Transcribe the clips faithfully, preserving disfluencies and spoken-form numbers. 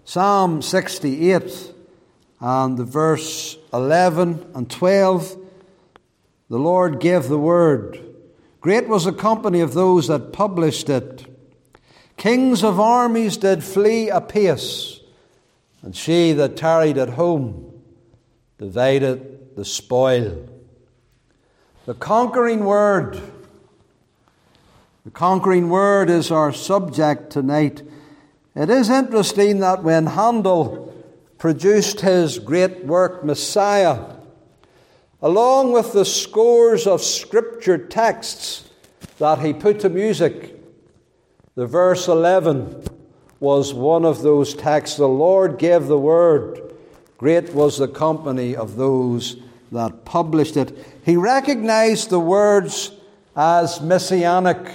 Psalm sixty-eight and the verse eleven and twelve, the Lord gave the word. Great was the company of those that published it. Kings of armies did flee apace, and she that tarried at home divided the spoil. The conquering word. The conquering word is our subject tonight. It is interesting that when Handel produced his great work, Messiah, along with the scores of scripture texts that he put to music, the verse eleven was one of those texts. The Lord gave the word. Great was the company of those that published it. He recognized the words as messianic.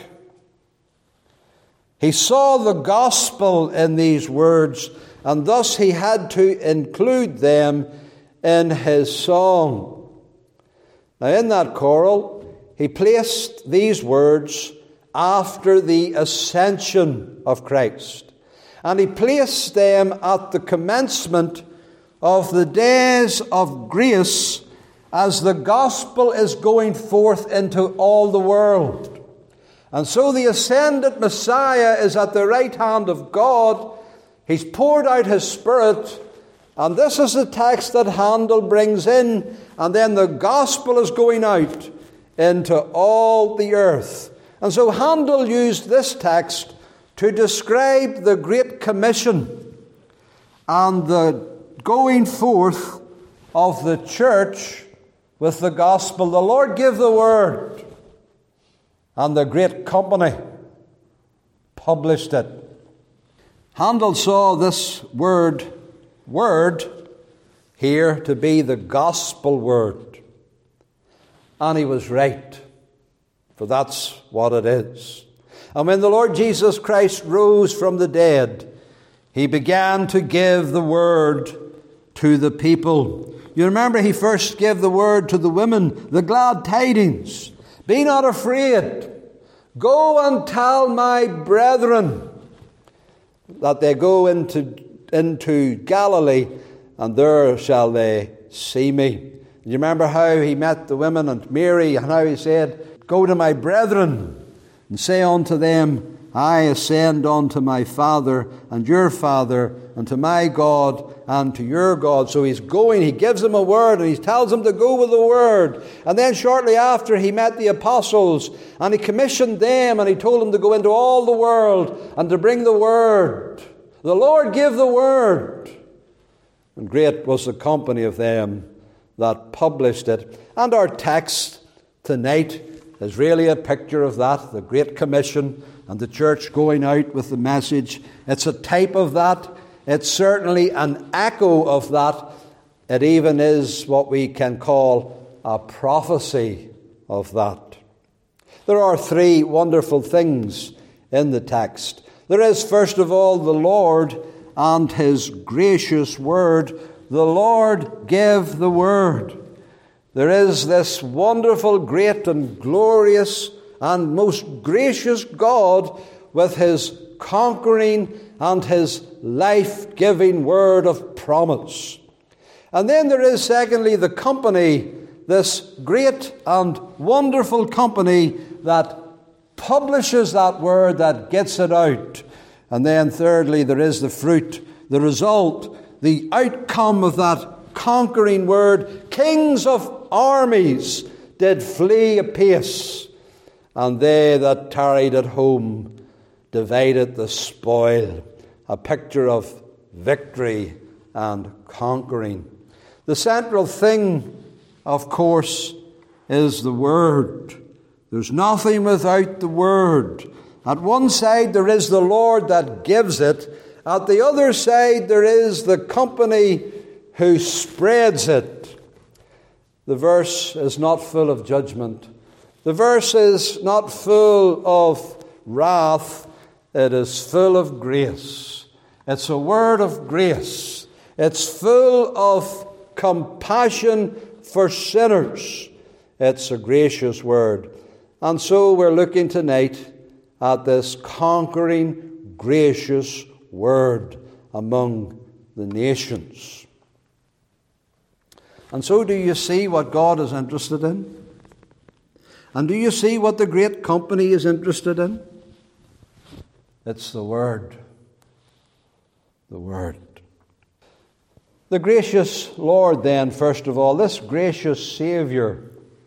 He saw the gospel in these words, and thus he had to include them in his song. Now, in that choral, he placed these words after the ascension of Christ, and he placed them at the commencement of the days of grace as the gospel is going forth into all the world. And so the ascended Messiah is at the right hand of God. He's poured out his Spirit, and this is the text that Handel brings in, and then the gospel is going out into all the earth. And so Handel used this text to describe the Great Commission and the going forth of the church with the gospel. The Lord gave the word, and the great company published it. Handel saw this word, word, here to be the gospel word. And he was right, for that's what it is. And when the Lord Jesus Christ rose from the dead, he began to give the word to the people. You remember he first gave the word to the women, the glad tidings. Be not afraid. Go and tell my brethren that they go into, into Galilee, and there shall they see me. You remember how he met the women and Mary, and how he said, Go to my brethren and say unto them, I ascend unto my Father and your Father, and to my God and to your God. So he's going, he gives them a word, and he tells them to go with the word. And then shortly after, he met the apostles, and he commissioned them, and he told them to go into all the world and to bring the word. The Lord gave the word, and great was the company of them that published it. And our text tonight is really a picture of that, the Great Commission, and the church going out with the message. It's a type of that. It's certainly an echo of that. It even is what we can call a prophecy of that. There are three wonderful things in the text. There is, first of all, the Lord and his gracious word. The Lord gave the word. There is this wonderful, great and glorious and most gracious God with his conquering and his life-giving word of promise. And then there is, secondly, the company, this great and wonderful company that publishes that word, that gets it out. And then thirdly, there is the fruit, the result, the outcome of that conquering word. Kings of armies did flee apace, and they that tarried at home divided the spoil. A picture of victory and conquering. The central thing, of course, is the word. There's nothing without the word. At one side there is the Lord that gives it. At the other side there is the company who spreads it. The verse is not full of judgment. The verse is not full of wrath. It is full of grace. It's a word of grace. It's full of compassion for sinners. It's a gracious word. And so we're looking tonight at this conquering, gracious word. among the nations. And so do you see what God is interested in? And do you see what the great company is interested in? It's the Word. The Word. The gracious Lord then, first of all, this gracious Saviour,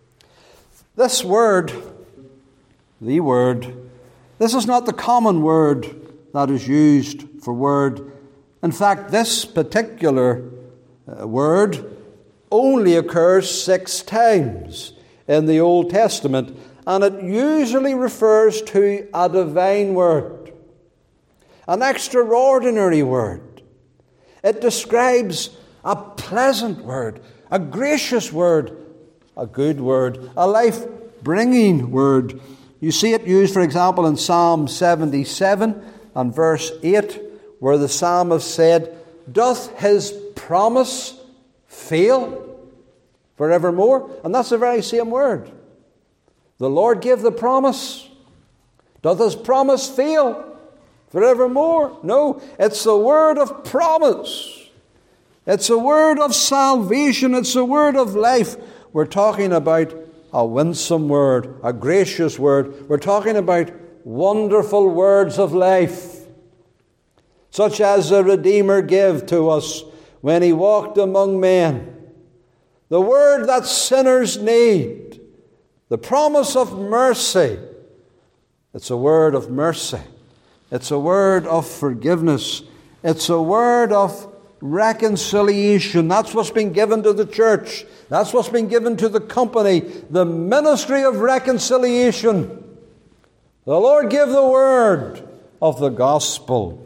this Word, the Word, this is not the common word that is used for word. In fact, this particular uh, word only occurs six times in the Old Testament, and it usually refers to a divine word, an extraordinary word. It describes a pleasant word, a gracious word, a good word, a life-bringing word. You see it used, for example, in Psalm seventy-seven and verse eight, where the psalmist said, "Doth his promise fail forevermore?" And that's the very same word. The Lord gave the promise. Doth his promise fail forevermore? No, it's the word of promise. It's a word of salvation. It's a word of life. We're talking about a winsome word, a gracious word. We're talking about wonderful words of life, such as the Redeemer gave to us when he walked among men. The word that sinners need, the promise of mercy. It's a word of mercy. It's a word of forgiveness. It's a word of reconciliation. That's what's been given to the church. That's what's been given to the company, the ministry of reconciliation. The Lord gave the word of the gospel.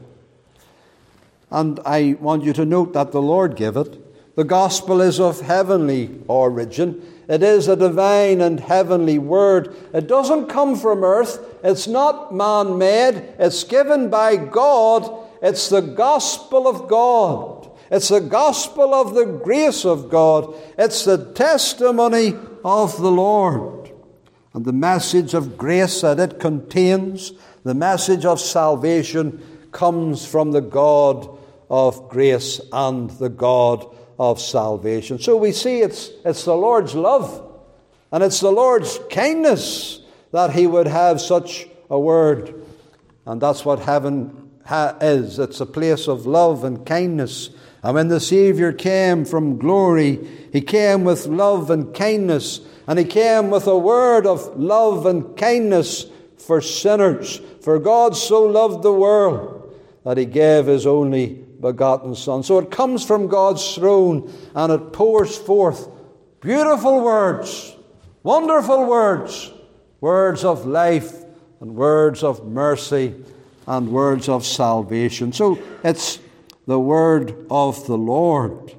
And I want you to note that the Lord gave it. The gospel is of heavenly origin. It is a divine and heavenly word. It doesn't come from earth. It's not man-made. It's given by God. It's the gospel of God. It's the gospel of the grace of God. It's the testimony of the Lord. And the message of grace that it contains, the message of salvation, comes from the God of grace and the God of salvation. So we see it's, it's the Lord's love and it's the Lord's kindness that he would have such a word. And that's what heaven ha- is. It's a place of love and kindness. And when the Saviour came from glory, he came with love and kindness. And he came with a word of love and kindness for sinners. For God so loved the world that he gave his only begotten Son. So it comes from God's throne and it pours forth beautiful words, wonderful words, words of life and words of mercy and words of salvation. So it's the word of the Lord.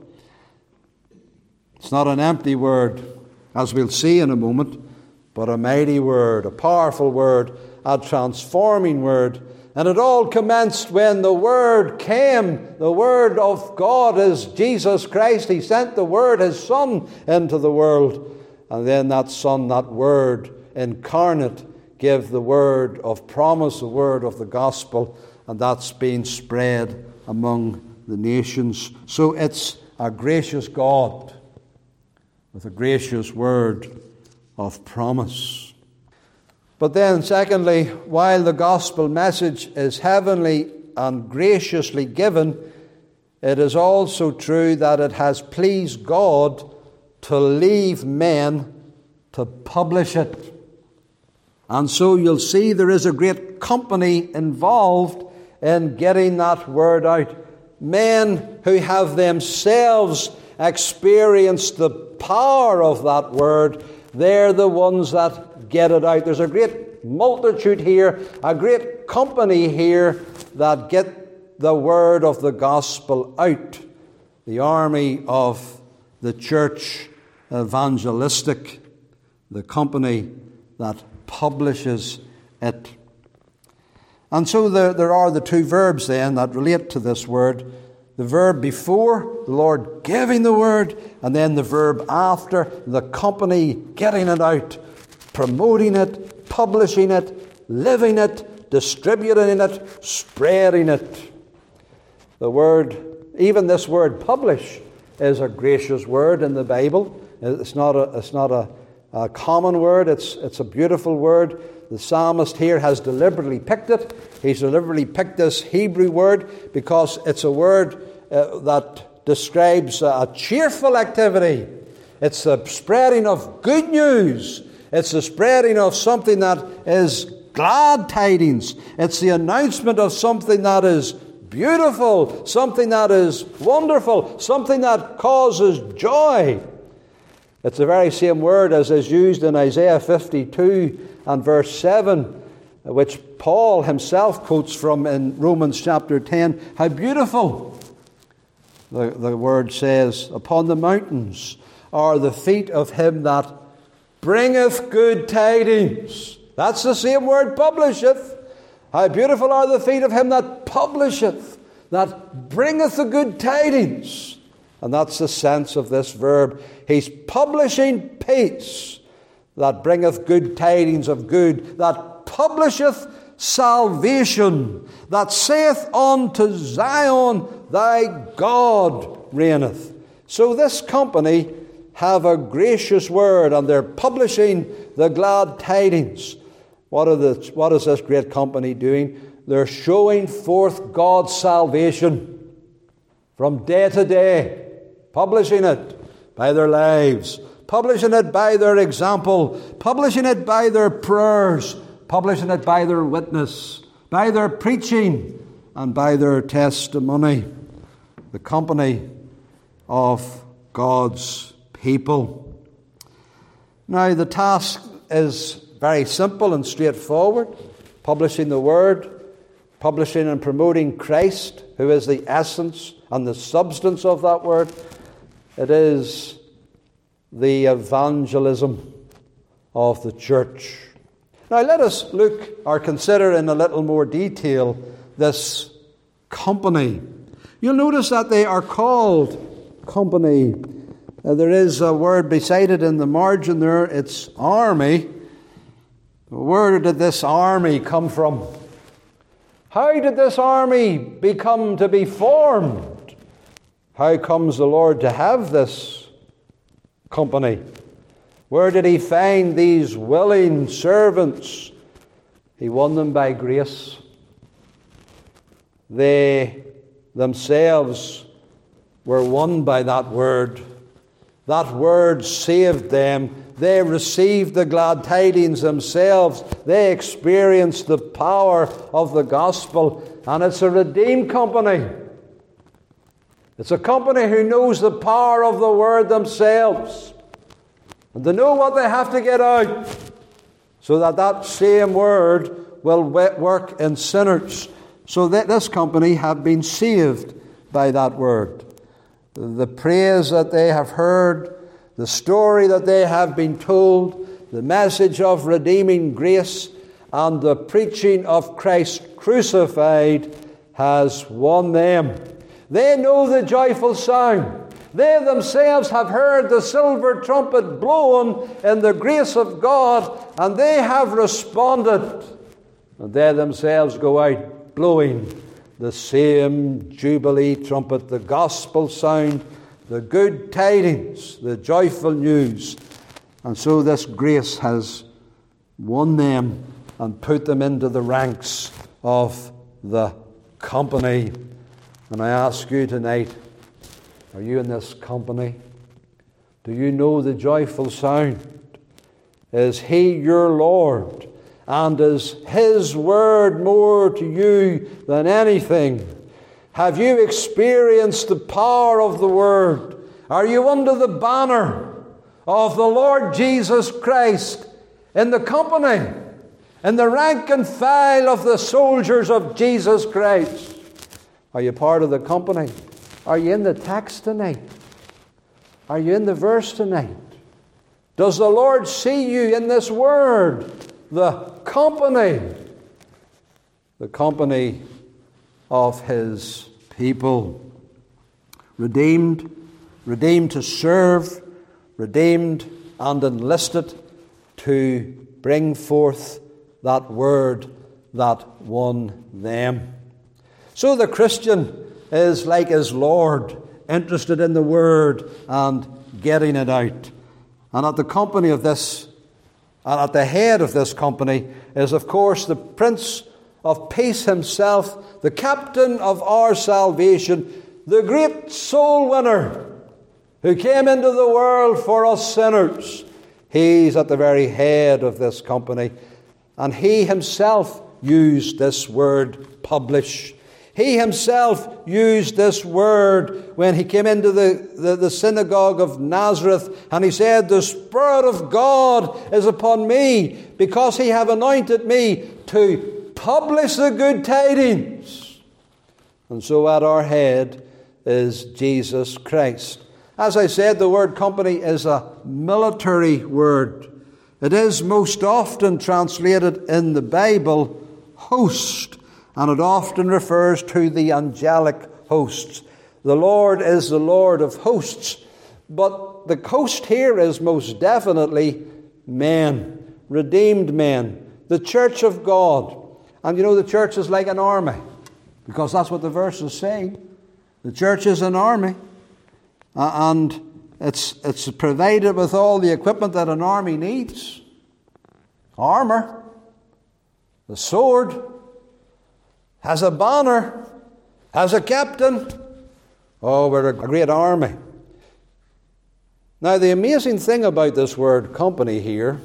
It's not an empty word, as we'll see in a moment, but a mighty word, a powerful word, a transforming word. And it all commenced when the Word came. The Word of God is Jesus Christ. He sent the Word, His Son, into the world. And then that Son, that Word incarnate, gave the word of promise, the word of the gospel, and that's been spread among the nations. So it's a gracious God with a gracious word of promise. But then, secondly, while the gospel message is heavenly and graciously given, it is also true that it has pleased God to leave men to publish it. And so you'll see there is a great company involved in getting that word out. Men who have themselves experienced the power of that word, they're the ones that get it out. There's a great multitude here, a great company here that get the word of the gospel out. The army of the church evangelistic, the company that publishes it. And so there, there are the two verbs then that relate to this word. The verb before, the Lord giving the word, and then the verb after, the company getting it out, promoting it, publishing it, living it, distributing it, spreading it. The word, even this word publish, is a gracious word in the Bible. It's not a, it's not a, a common word. It's, it's a beautiful word. The psalmist here has deliberately picked it. He's deliberately picked this Hebrew word because it's a word uh, that describes a cheerful activity. It's the spreading of good news. It's the spreading of something that is glad tidings. It's the announcement of something that is beautiful, something that is wonderful, something that causes joy. It's the very same word as is used in Isaiah fifty-two and verse seven, which Paul himself quotes from in Romans chapter ten. How beautiful! The, the word says, upon the mountains are the feet of him that bringeth good tidings. That's the same word, publisheth. How beautiful are the feet of him that publisheth, that bringeth the good tidings. And that's the sense of this verb. He's publishing peace, that bringeth good tidings of good, that publisheth salvation, that saith unto Zion, thy God reigneth. So this company have a gracious word, and they're publishing the glad tidings. What are the, what is this great company doing? They're showing forth God's salvation from day to day, publishing it by their lives, publishing it by their example, publishing it by their prayers, publishing it by their witness, by their preaching, and by their testimony. The company of God's people. Now, the task is very simple and straightforward. Publishing the Word, publishing and promoting Christ, who is the essence and the substance of that Word. It is the evangelism of the church. Now, let us look or consider in a little more detail this company. You'll notice that they are called company. Uh, there is a word beside it in the margin there. It's army. Where did this army come from? How did this army become to be formed? How comes the Lord to have this company? Where did he find these willing servants? He won them by grace. They themselves were won by that word. That word saved them. They received the glad tidings themselves. They experienced the power of the gospel. And it's a redeemed company. It's a company who knows the power of the word themselves. And they know what they have to get out, so that that same word will work in sinners. So that this company have been saved by that word. The praise that they have heard, the story that they have been told, the message of redeeming grace, and the preaching of Christ crucified has won them. They know the joyful sound. They themselves have heard the silver trumpet blown in the grace of God, and they have responded. And they themselves go out blowing the same jubilee trumpet, the gospel sound, the good tidings, the joyful news. And so this grace has won them and put them into the ranks of the company. And I ask you tonight, are you in this company? Do you know the joyful sound? Is he your Lord? And is his word more to you than anything? Have you experienced the power of the word? Are you under the banner of the Lord Jesus Christ, in the company, in the rank and file of the soldiers of Jesus Christ? Are you part of the company? Are you in the text tonight? Are you in the verse tonight? Does the Lord see you in this word? The company, the company of his people. Redeemed, redeemed to serve, redeemed and enlisted to bring forth that word that won them. So the Christian is like his Lord, interested in the word and getting it out. And at the company of this, and at the head of this company is, of course, the Prince of Peace himself, the captain of our salvation, the great soul winner who came into the world for us sinners. He's at the very head of this company. And he himself used this word, publish. He himself used this word when he came into the, the, the synagogue of Nazareth, and he said, the Spirit of God is upon me, because he have anointed me to publish the good tidings. And so at our head is Jesus Christ. As I said, the word company is a military word. It is most often translated in the Bible host, and it often refers to the angelic hosts. The Lord is the Lord of hosts, but the host here is most definitely men, redeemed men, the church of God. And you know, the church is like an army, because that's what the verse is saying. The church is an army, uh, and it's, it's provided with all the equipment that an army needs. Armor, the sword, has a banner, has a captain. Oh, we're a great army. Now, the amazing thing about this word company here,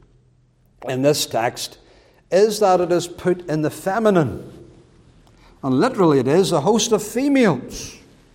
in this text, is that it is put in the feminine. And literally it is a host of females.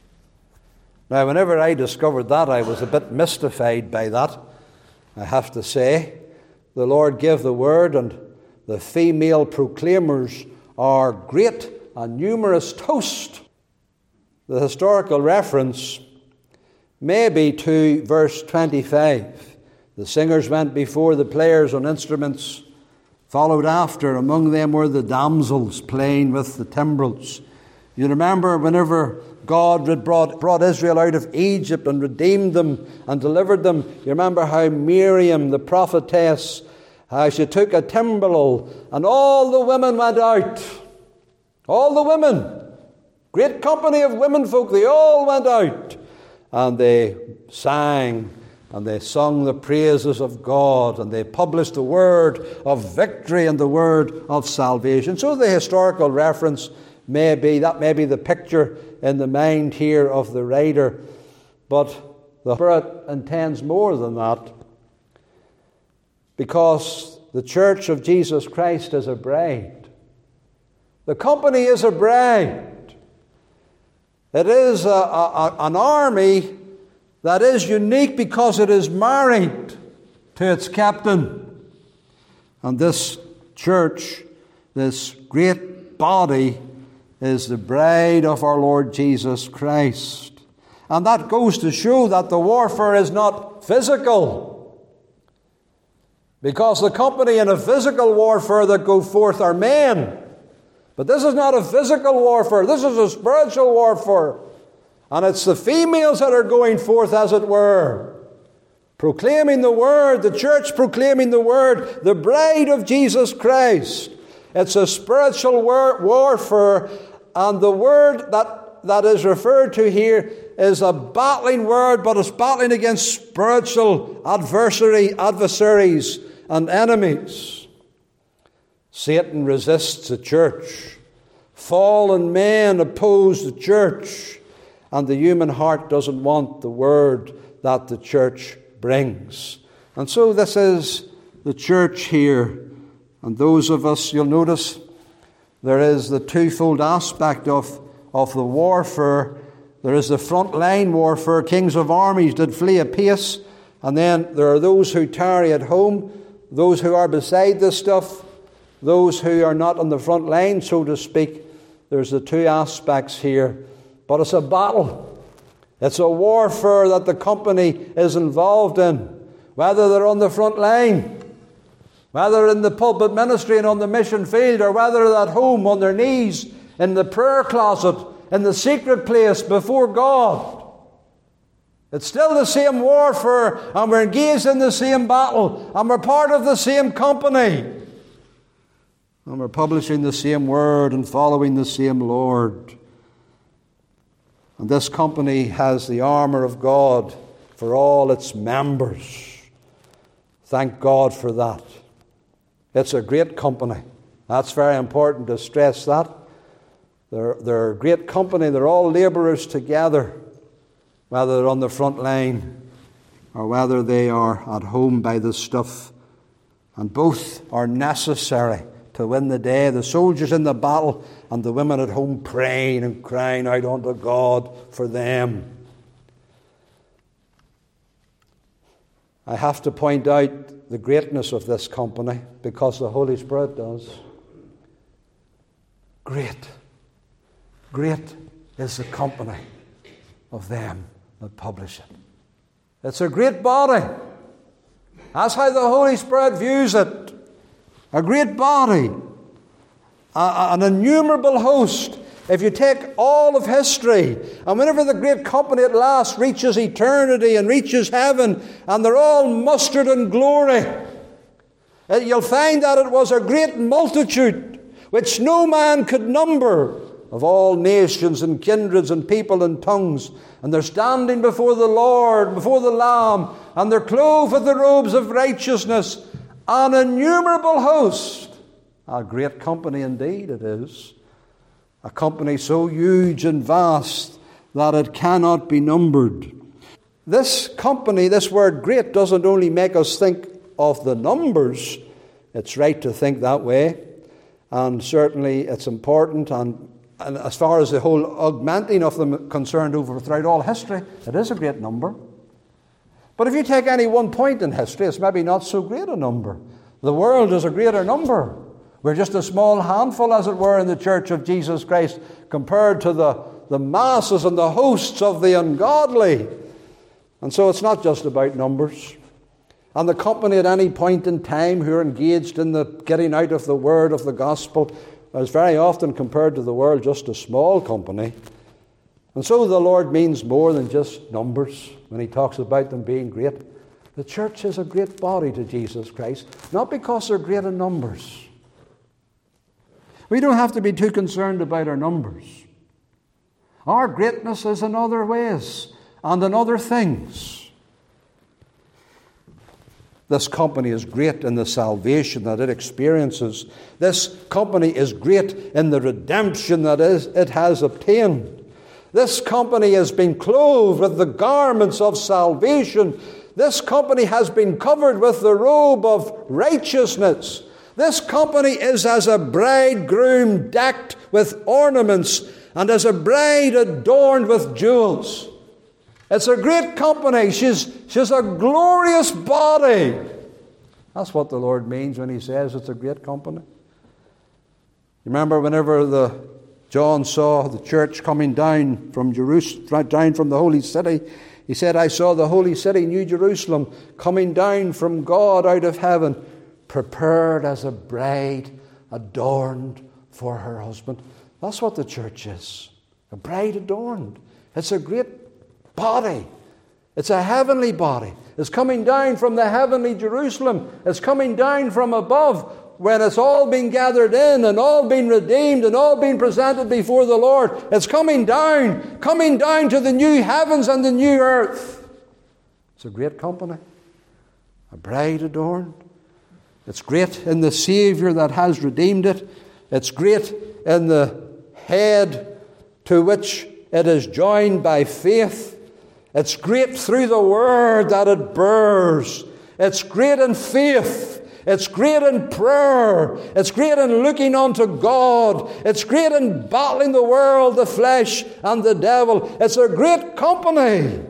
Now, whenever I discovered that, I was a bit mystified by that, I have to say. The Lord gave the word, and the female proclaimers are great and numerous host. The historical reference may be to verse twenty-five. The singers went before the players on instruments, followed after. Among them were the damsels playing with the timbrels. You remember whenever God had brought, brought Israel out of Egypt and redeemed them and delivered them, you remember how Miriam, the prophetess, how she took a timbrel and all the women went out. All the women, great company of women folk, they all went out and they sang and they sung the praises of God, and they published the word of victory and the word of salvation. So the historical reference may be, that may be the picture in the mind here of the writer, but the Spirit intends more than that, because the church of Jesus Christ is a bride. The company is a bride. It is a, a, an army that is unique because it is married to its captain. And this church, this great body, is the bride of our Lord Jesus Christ. And that goes to show that the warfare is not physical. Because the company in a physical warfare that go forth are men. But this is not a physical warfare. This is a spiritual warfare. And it's the females that are going forth, as it were, proclaiming the word, the church proclaiming the word, the bride of Jesus Christ. It's a spiritual war- warfare, and the word that, that is referred to here is a battling word, but it's battling against spiritual adversary, adversaries and enemies. Satan resists the church. Fallen men oppose the church. And the human heart doesn't want the word that the church brings. And so this is the church here. And those of us, you'll notice, there is the twofold aspect of, of the warfare. There is the front line warfare. Kings of armies did flee apace. And then there are those who tarry at home, those who are beside this stuff, those who are not on the front line, so to speak. There's the two aspects here. But it's a battle. It's a warfare that the company is involved in. Whether they're on the front line, whether in the pulpit ministry and on the mission field, or whether they're at home on their knees in the prayer closet, in the secret place before God. It's still the same warfare, and we're engaged in the same battle, and we're part of the same company. And we're publishing the same word and following the same Lord. And this company has the armour of God for all its members. Thank God for that. It's a great company. That's very important to stress that. They're, they're a great company. They're all labourers together, whether they're on the front line or whether they are at home by the stuff. And both are necessary to win the day. The soldiers in the battle and the women at home praying and crying out unto God for them. I have to point out the greatness of this company because the Holy Spirit does. Great, great is the company of them that publish it. It's a great body. That's how the Holy Spirit views it. A great body. A, an innumerable host. If you take all of history, and whenever the great company at last reaches eternity and reaches heaven, and they're all mustered in glory, you'll find that it was a great multitude which no man could number, of all nations and kindreds and people and tongues. And they're standing before the Lord, before the Lamb, and they're clothed with the robes of righteousness, an innumerable host. A great company indeed it is. A company so huge and vast that it cannot be numbered. This company, this word great, doesn't only make us think of the numbers. It's right to think that way. And certainly it's important, and, and as far as the whole augmenting of them concerned over throughout all history, it is a great number. But if you take any one point in history, it's maybe not so great a number. The world is a greater number. We're just a small handful, as it were, in the Church of Jesus Christ compared to the, the masses and the hosts of the ungodly. And so it's not just about numbers. And the company at any point in time who are engaged in the getting out of the word of the gospel is very often compared to the world just a small company. And so the Lord means more than just numbers when he talks about them being great. The church is a great body to Jesus Christ, not because they're great in numbers. We don't have to be too concerned about our numbers. Our greatness is in other ways and in other things. This company is great in the salvation that it experiences. This company is great in the redemption that is, it has obtained. This company has been clothed with the garments of salvation. This company has been covered with the robe of righteousness. This company is as a bridegroom decked with ornaments and as a bride adorned with jewels. It's a great company. She's, she's a glorious body. That's what the Lord means when he says it's a great company. You remember whenever the John saw the church coming down from Jerusalem, down from the holy city, he said, I saw the holy city, New Jerusalem, coming down from God out of heaven, prepared as a bride adorned for her husband. That's what the church is. A bride adorned. It's a great body. It's a heavenly body. It's coming down from the heavenly Jerusalem. It's coming down from above when it's all been gathered in and all been redeemed and all been presented before the Lord. It's coming down, coming down to the new heavens and the new earth. It's a great company. A bride adorned. It's great in the Savior that has redeemed it. It's great in the head to which it is joined by faith. It's great through the word that it bears. It's great in faith. It's great in prayer. It's great in looking unto God. It's great in battling the world, the flesh, and the devil. It's a great company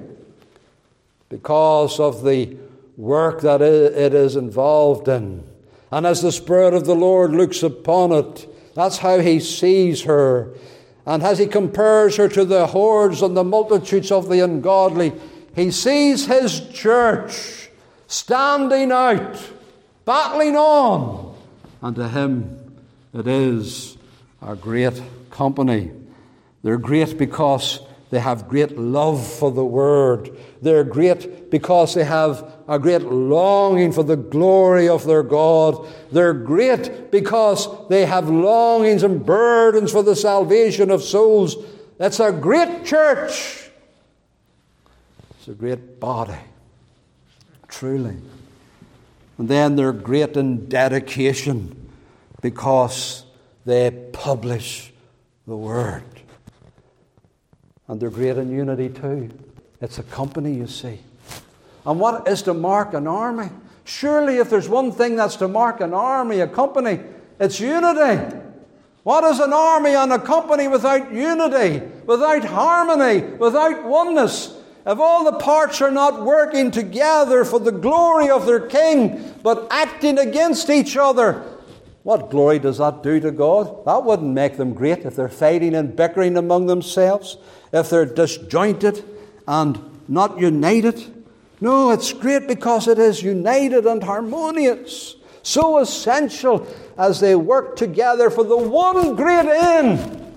because of the work that it is involved in. And as the Spirit of the Lord looks upon it, that's how he sees her. And as he compares her to the hordes and the multitudes of the ungodly, he sees his church standing out, battling on. And to him it is a great company. They're great because they have great love for the Word. They're great because they have a great longing for the glory of their God. They're great because they have longings and burdens for the salvation of souls. It's a great church. It's a great body. Truly. And then they're great in dedication because they publish the Word. And they're great in unity too. It's a company, you see. And what is to mark an army? Surely if there's one thing that's to mark an army, a company, it's unity. What is an army and a company without unity, without harmony, without oneness? If all the parts are not working together for the glory of their King, but acting against each other, what glory does that do to God? That wouldn't make them great if they're fighting and bickering among themselves, if they're disjointed and not united. No, it's great because it is united and harmonious. So essential as they work together for the one great end,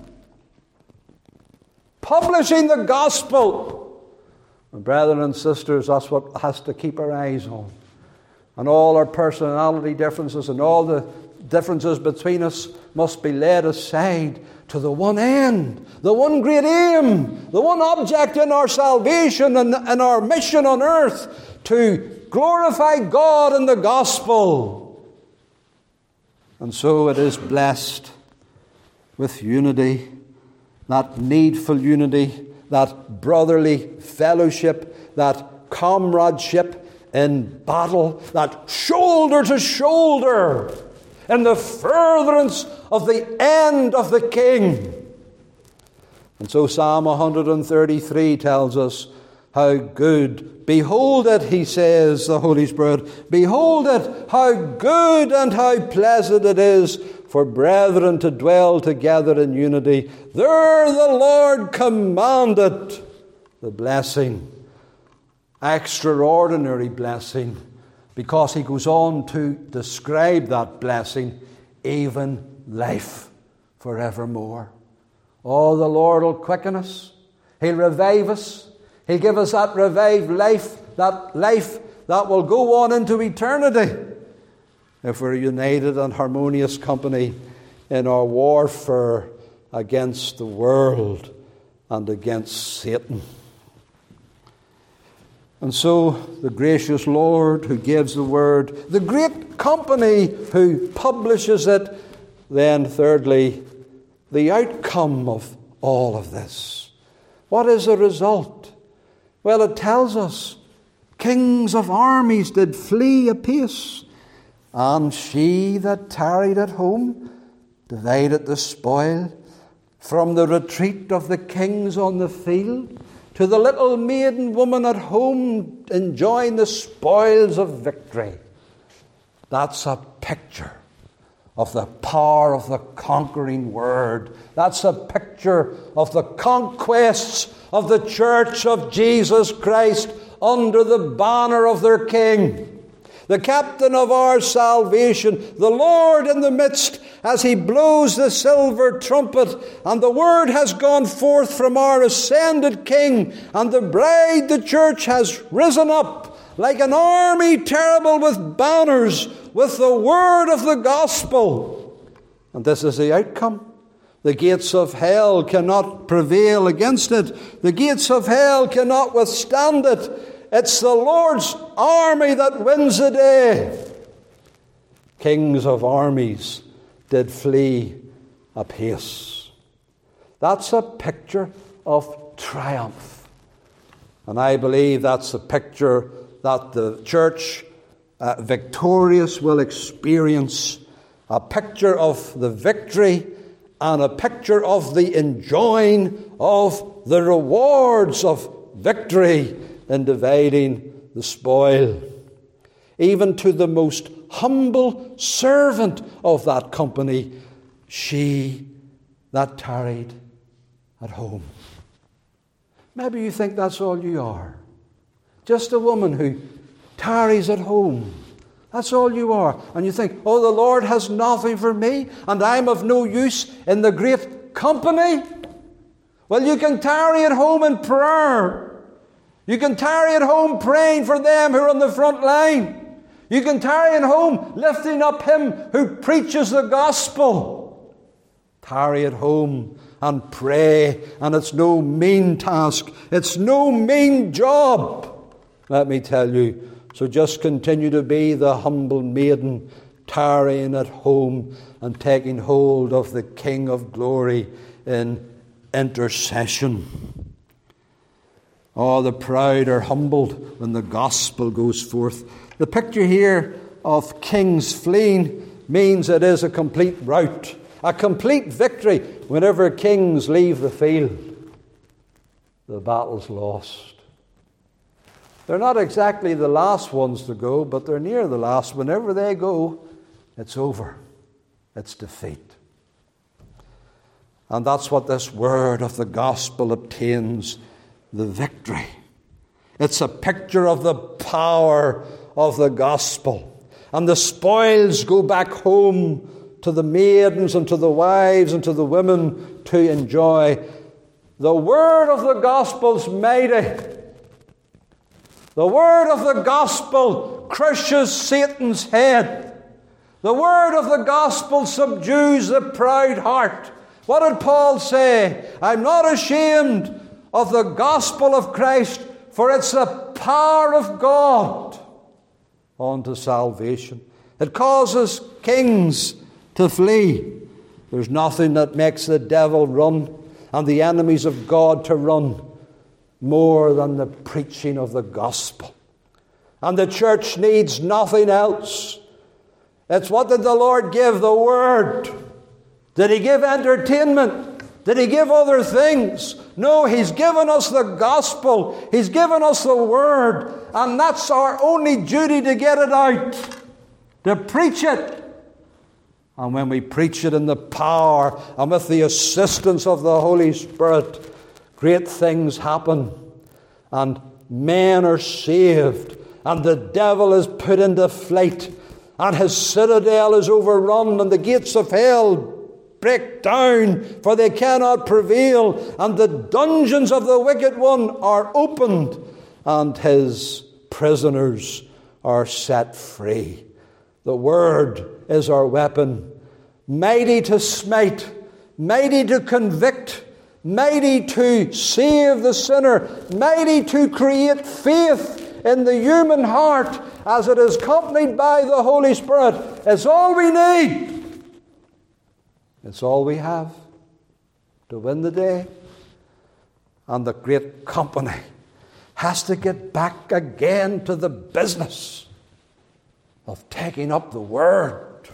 publishing the gospel. And brethren and sisters, that's what has to keep our eyes on. And all our personality differences and all the differences between us must be laid aside to the one end, the one great aim, the one object in our salvation and, and our mission on earth, to glorify God in the gospel. And so it is blessed with unity, that needful unity, that brotherly fellowship, that comradeship in battle, that shoulder to shoulder in the furtherance of the end of the King. And so Psalm one thirty-three tells us how good, behold it, he says, the Holy Spirit, behold it, how good and how pleasant it is for brethren to dwell together in unity. There the Lord commanded the blessing, extraordinary blessing, because he goes on to describe that blessing, even life forevermore. Oh, the Lord will quicken us. He'll revive us. He'll give us that revived life, that life that will go on into eternity if we're a united and harmonious company in our warfare against the world and against Satan. And so the gracious Lord who gives the word, the great company who publishes it, then thirdly, the outcome of all of this. What is the result? Well, it tells us, kings of armies did flee apace, and she that tarried at home divided the spoil from the retreat of the kings on the field to the little maiden woman at home enjoying the spoils of victory. That's a picture of the power of the conquering word. That's a picture of the conquests of the church of Jesus Christ under the banner of their King. The captain of our salvation, the Lord in the midst, as he blows the silver trumpet, and the word has gone forth from our ascended King, and the bride, the church, has risen up like an army terrible with banners, with the word of the gospel. And this is the outcome. The gates of hell cannot prevail against it. The gates of hell cannot withstand it. It's the Lord's army that wins the day. Kings of armies did flee apace. That's a picture of triumph. And I believe that's a picture that the church uh, victorious will experience. A picture of the victory and a picture of the enjoying of the rewards of victory in dividing the spoil. Even to the most humble servant of that company, she that tarried at home. Maybe you think that's all you are. Just a woman who tarries at home. That's all you are. And you think, oh, the Lord has nothing for me, and I'm of no use in the great company. Well, you can tarry at home in prayer. You can tarry at home praying for them who are on the front line. You can tarry at home lifting up him who preaches the gospel. Tarry at home and pray, and it's no mean task. It's no mean job, let me tell you. So just continue to be the humble maiden, tarrying at home and taking hold of the King of glory in intercession. Oh, the proud are humbled when the gospel goes forth. The picture here of kings fleeing means it is a complete rout, a complete victory. Whenever kings leave the field, the battle's lost. They're not exactly the last ones to go, but they're near the last. Whenever they go, it's over. It's defeat. And that's what this word of the gospel obtains, the victory. It's a picture of the power of the gospel. And the spoils go back home to the maidens and to the wives and to the women to enjoy. The word of the gospel's mighty. The word of the gospel crushes Satan's head. The word of the gospel subdues the proud heart. What did Paul say? I'm not ashamed of the gospel of Christ, for it's the power of God unto salvation. It causes kings to flee. There's nothing that makes the devil run and the enemies of God to run more than the preaching of the gospel. And the church needs nothing else. It's what did the Lord give? The word. Did he give entertainment? Did he give other things? No, he's given us the gospel. He's given us the word. And that's our only duty, to get it out, to preach it. And when we preach it in the power and with the assistance of the Holy Spirit, great things happen, and men are saved, and the devil is put into flight, and his citadel is overrun, and the gates of hell break down, for they cannot prevail, and the dungeons of the wicked one are opened, and his prisoners are set free. The word is our weapon, mighty to smite, mighty to convict, mighty to save the sinner, mighty to create faith in the human heart as it is accompanied by the Holy Spirit. It's all we need. It's all we have to win the day. And the great company has to get back again to the business of taking up the Word.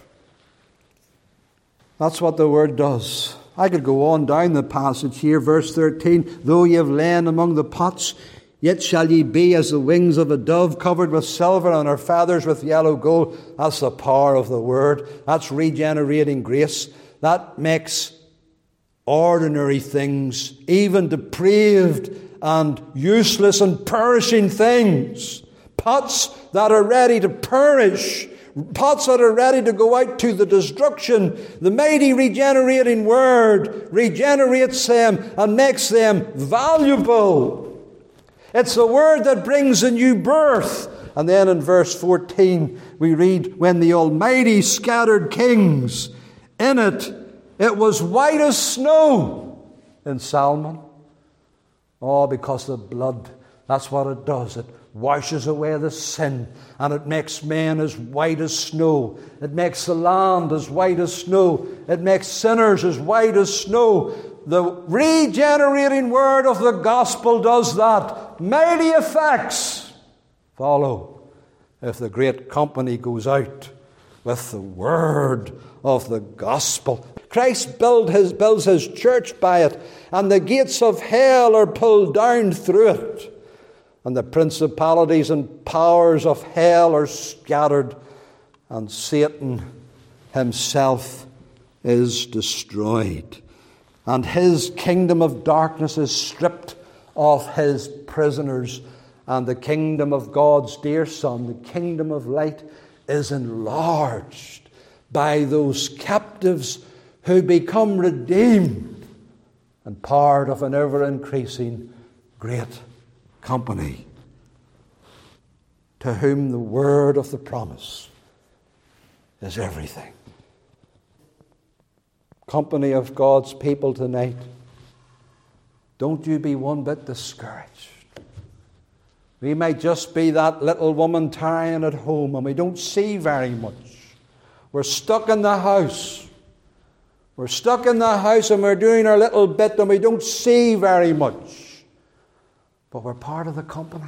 That's what the Word does. I could go on down the passage here, verse thirteen. Though ye have lain among the pots, yet shall ye be as the wings of a dove, covered with silver, and her feathers with yellow gold. That's the power of the Word. That's regenerating grace. That makes ordinary things, even depraved and useless and perishing things, pots that are ready to perish, pots that are ready to go out to the destruction. The mighty regenerating Word regenerates them and makes them valuable. It's the Word that brings a new birth. And then in verse fourteen we read, when the Almighty scattered kings, in it, it was white as snow in Salmon. Oh, because the blood, that's what it does. It washes away the sin, and it makes men as white as snow. It makes the land as white as snow. It makes sinners as white as snow. The regenerating word of the gospel does that. Mighty effects follow if the great company goes out with the word of the gospel. Christ build his, builds his church by it, and the gates of hell are pulled down through it, and the principalities and powers of hell are scattered, and Satan himself is destroyed, and his kingdom of darkness is stripped of his prisoners, and the kingdom of God's dear Son, the kingdom of light, is enlarged by those captives who become redeemed and part of an ever-increasing great company, to whom the word of the promise is everything. company of God's people tonight, don't you be one bit discouraged. We might just be that little woman tarrying at home and we don't see very much. We're stuck in the house. We're stuck in the house and we're doing our little bit and we don't see very much. But we're part of the company.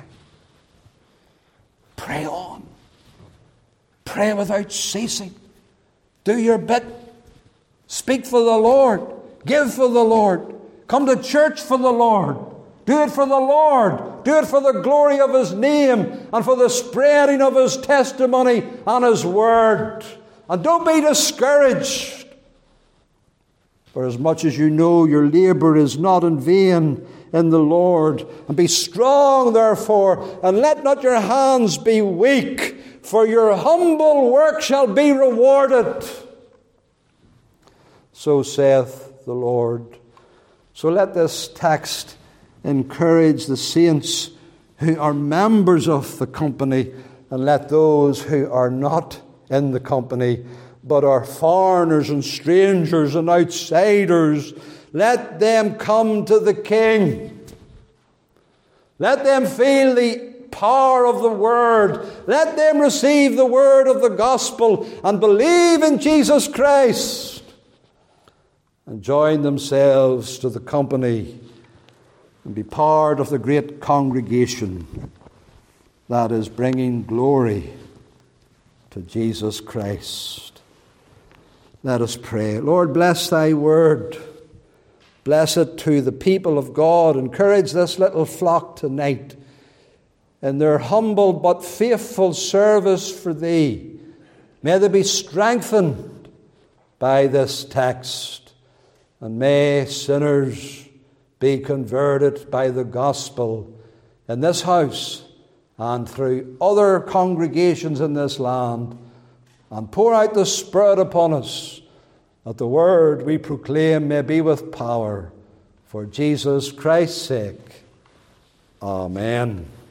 Pray on. Pray without ceasing. Do your bit. Speak for the Lord. Give for the Lord. Come to church for the Lord. Do it for the Lord. Do it for the glory of His name and for the spreading of His testimony and His word. And don't be discouraged. For as much as you know your labour is not in vain in the Lord. And be strong, therefore, and let not your hands be weak, for your humble work shall be rewarded. So saith the Lord. So let this text encourage the saints who are members of the company, and let those who are not in the company, but are foreigners and strangers and outsiders, let them come to the King. Let them feel the power of the Word. Let them receive the word of the gospel and believe in Jesus Christ and join themselves to the company and be part of the great congregation that is bringing glory to Jesus Christ. Let us pray. Lord, bless Thy word. Bless it to the people of God. Encourage this little flock tonight in their humble but faithful service for Thee. May they be strengthened by this text, and may sinners be converted by the gospel in this house and through other congregations in this land, and pour out the Spirit upon us, that the word we proclaim may be with power. For Jesus Christ's sake. Amen.